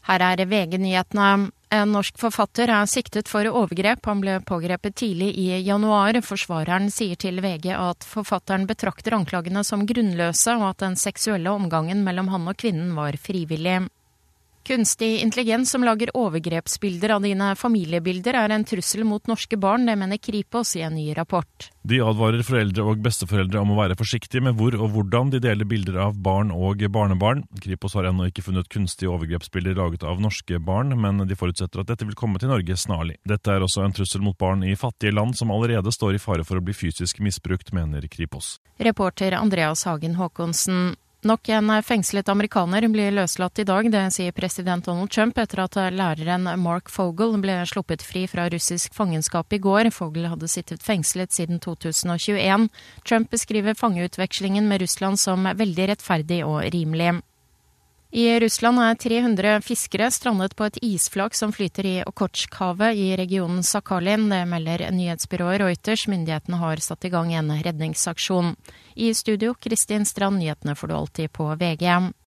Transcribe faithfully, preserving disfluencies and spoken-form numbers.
Her er V G-nyhetene. En norsk forfatter er siktet for overgrep. Han ble pågrepet tidlig i januar. Forsvareren sier til V G at forfatteren betrakter anklagene som grunnløse, og at den seksuelle omgangen mellom han og kvinnen var frivillig. Kunstig intelligens som lager overgrepsbilder av dine familiebilder er en trussel mot norske barn, det mener Kripos i en ny rapport. De advarer foreldre og besteforeldre om å være forsiktige med hvor og hvordan de deler bilder av barn og barnebarn. Kripos har ennå ikke funnet kunstige overgrepsbilder laget av norske barn, men de forutsetter at dette vil komme til Norge snarlig. Dette er også en trussel mot barn i fattige land som allerede står i fare for å bli fysisk misbrukt, mener Kripos. Reporter Andreas Hagen Håkonsen. Nok en fengslet amerikaner blir løslatt i dag, det sier president Donald Trump etter at læreren Mark Fogel ble sluppet fri fra russisk fangenskap i går. Fogel hadde sittet fengslet siden to tusen og tjueen. Trump beskriver fangeutvekslingen med Russland som veldig rettferdig og rimelig. I Russland er tre hundre fiskere strandet på et isflak som flyter i Okhotsk-havet i regionen Sakhalin. Det melder nyhetsbyrået Reuters. Myndighetene har satt i gang en redningsaksjon. I studio, Kristin Strand, nyhetene får du alltid på V G.